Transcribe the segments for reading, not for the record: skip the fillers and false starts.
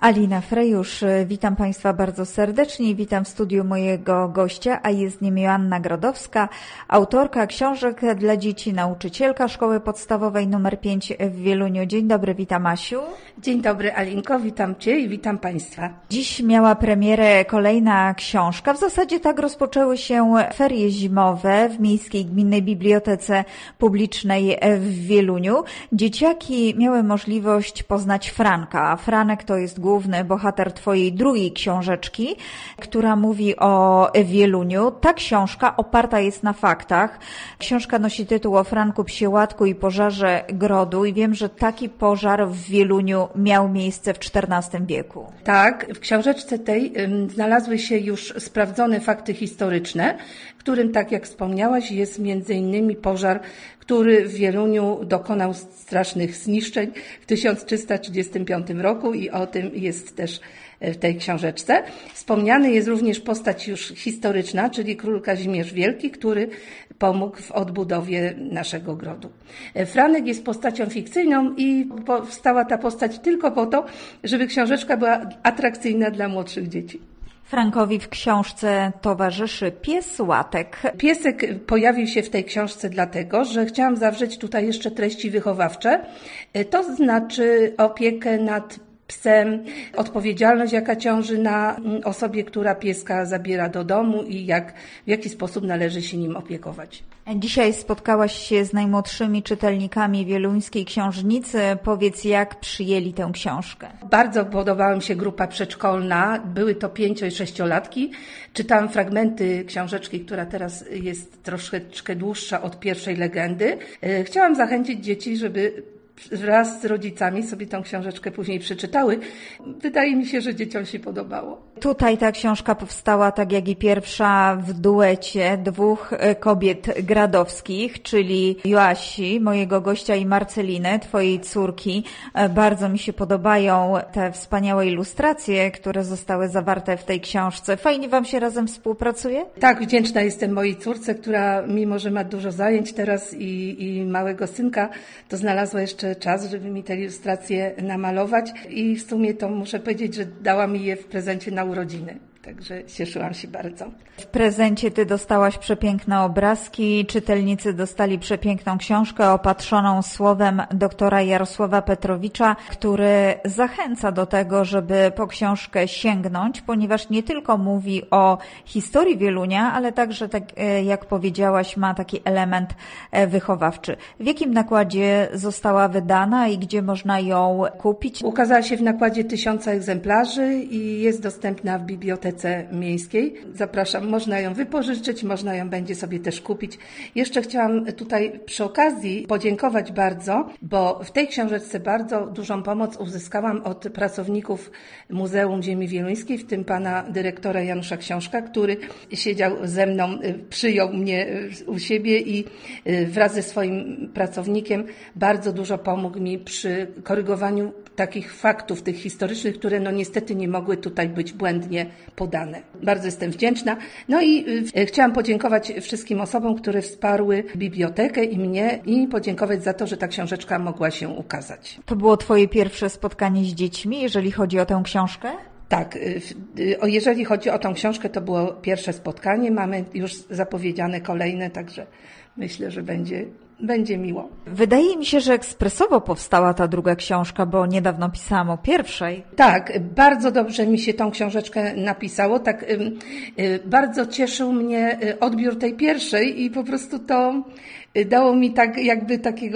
Alina Frejusz, witam Państwa bardzo serdecznie. Witam w studiu mojego gościa, a jest nim Joanna Grodowska, autorka książek dla dzieci, nauczycielka Szkoły Podstawowej nr 5 w Wieluniu. Dzień dobry, witam Asiu. Dzień dobry Alinko, witam Cię i witam Państwa. Dziś miała premierę kolejna książka. W zasadzie tak rozpoczęły się ferie zimowe w Miejskiej Gminnej Bibliotece Publicznej w Wieluniu. Dzieciaki miały możliwość poznać Franka. Franek to jest główny bohater Twojej drugiej książeczki, która mówi o Wieluniu. Ta książka oparta jest na faktach. Książka nosi tytuł o Franku Psiełatku i pożarze grodu i wiem, że taki pożar w Wieluniu miał miejsce w XIV wieku. Tak, w książeczce tej znalazły się już sprawdzone fakty historyczne, w którym, tak jak wspomniałaś, jest m.in. pożar, który w Wieluniu dokonał strasznych zniszczeń w 1335 roku i o tym jest też w tej książeczce. Wspomniany jest również postać już historyczna, czyli król Kazimierz Wielki, który pomógł w odbudowie naszego grodu. Franek jest postacią fikcyjną i powstała ta postać tylko po to, żeby książeczka była atrakcyjna dla młodszych dzieci. Frankowi w książce towarzyszy pies Łatek. Piesek pojawił się w tej książce dlatego, że chciałam zawrzeć tutaj jeszcze treści wychowawcze, to znaczy opiekę nad psem, odpowiedzialność, jaka ciąży na osobie, która pieska zabiera do domu i w jaki sposób należy się nim opiekować. Dzisiaj spotkałaś się z najmłodszymi czytelnikami wieluńskiej książnicy. Powiedz, jak przyjęli tę książkę? Bardzo podobała mi się grupa przedszkolna. Były to 5- i 6-latki. Czytałam fragmenty książeczki, która teraz jest troszeczkę dłuższa od pierwszej legendy. Chciałam zachęcić dzieci, żeby wraz z rodzicami sobie tą książeczkę później przeczytały. Wydaje mi się, że dzieciom się podobało. Tutaj ta książka powstała, tak jak i pierwsza, w duecie dwóch kobiet gradowskich, czyli Joasi, mojego gościa, i Marceliny, twojej córki. Bardzo mi się podobają te wspaniałe ilustracje, które zostały zawarte w tej książce. Fajnie Wam się razem współpracuje? Tak, wdzięczna jestem mojej córce, która mimo, że ma dużo zajęć teraz i małego synka, to znalazła jeszcze czas, żeby mi te ilustracje namalować i w sumie to muszę powiedzieć, że dała mi je w prezencie na urodziny. Także cieszyłam się bardzo. W prezencie Ty dostałaś przepiękne obrazki, czytelnicy dostali przepiękną książkę opatrzoną słowem doktora Jarosława Petrowicza, który zachęca do tego, żeby po książkę sięgnąć, ponieważ nie tylko mówi o historii Wielunia, ale także, tak jak powiedziałaś, ma taki element wychowawczy. W jakim nakładzie została wydana i gdzie można ją kupić? Ukazała się w nakładzie 1000 egzemplarzy i jest dostępna w Bibliotece Miejskiej. Zapraszam, można ją wypożyczyć, można ją będzie sobie też kupić. Jeszcze chciałam tutaj przy okazji podziękować bardzo, bo w tej książeczce bardzo dużą pomoc uzyskałam od pracowników Muzeum Ziemi Wieluńskiej, w tym pana dyrektora Janusza Książka, który siedział ze mną, przyjął mnie u siebie i wraz ze swoim pracownikiem bardzo dużo pomógł mi przy korygowaniu takich faktów, tych historycznych, które niestety nie mogły tutaj być błędnie podane. Bardzo jestem wdzięczna. No i chciałam podziękować wszystkim osobom, które wsparły bibliotekę i mnie i podziękować za to, że ta książeczka mogła się ukazać. To było Twoje pierwsze spotkanie z dziećmi, jeżeli chodzi o tę książkę? Tak, jeżeli chodzi o tą książkę, to było pierwsze spotkanie. Mamy już zapowiedziane kolejne, także myślę, że będzie miło. Wydaje mi się, że ekspresowo powstała ta druga książka, bo niedawno pisałam o pierwszej. Tak, bardzo dobrze mi się tą książeczkę napisało. Tak, bardzo cieszył mnie odbiór tej pierwszej i po prostu to dało mi tak jakby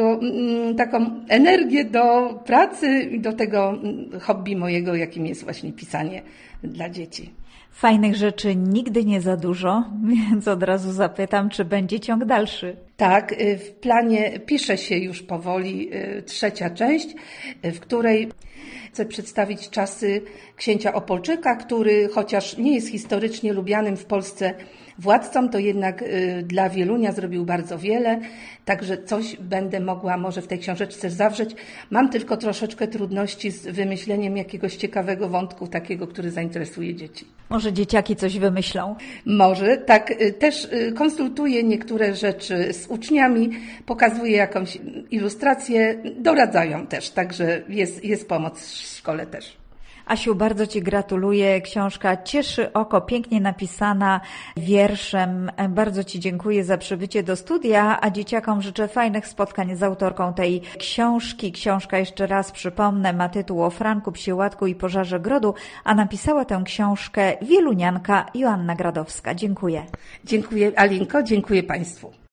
taką energię do pracy i do tego hobby mojego, jakim jest właśnie pisanie dla dzieci. Fajnych rzeczy nigdy nie za dużo, więc od razu zapytam, czy będzie ciąg dalszy. Tak, w planie pisze się już powoli 3. część, w której chcę przedstawić czasy księcia Opolczyka, który chociaż nie jest historycznie lubianym w Polsce władcą, to jednak dla Wielunia zrobił bardzo wiele, także coś będę mogła może w tej książeczce zawrzeć. Mam tylko troszeczkę trudności z wymyśleniem jakiegoś ciekawego wątku, takiego, który zainteresuje dzieci. Może dzieciaki coś wymyślą? Może, tak. Też konsultuję niektóre rzeczy z uczniami, pokazuję jakąś ilustrację, doradzają też, także jest pomoc w szkole też. Asiu, bardzo Ci gratuluję. Książka cieszy oko, pięknie napisana wierszem. Bardzo Ci dziękuję za przybycie do studia, a dzieciakom życzę fajnych spotkań z autorką tej książki. Książka, jeszcze raz przypomnę, ma tytuł O Franku, Psiełatku i Pożarze Grodu, a napisała tę książkę wielunianka Joanna Gradowska. Dziękuję. Dziękuję, Alinko, dziękuję Państwu.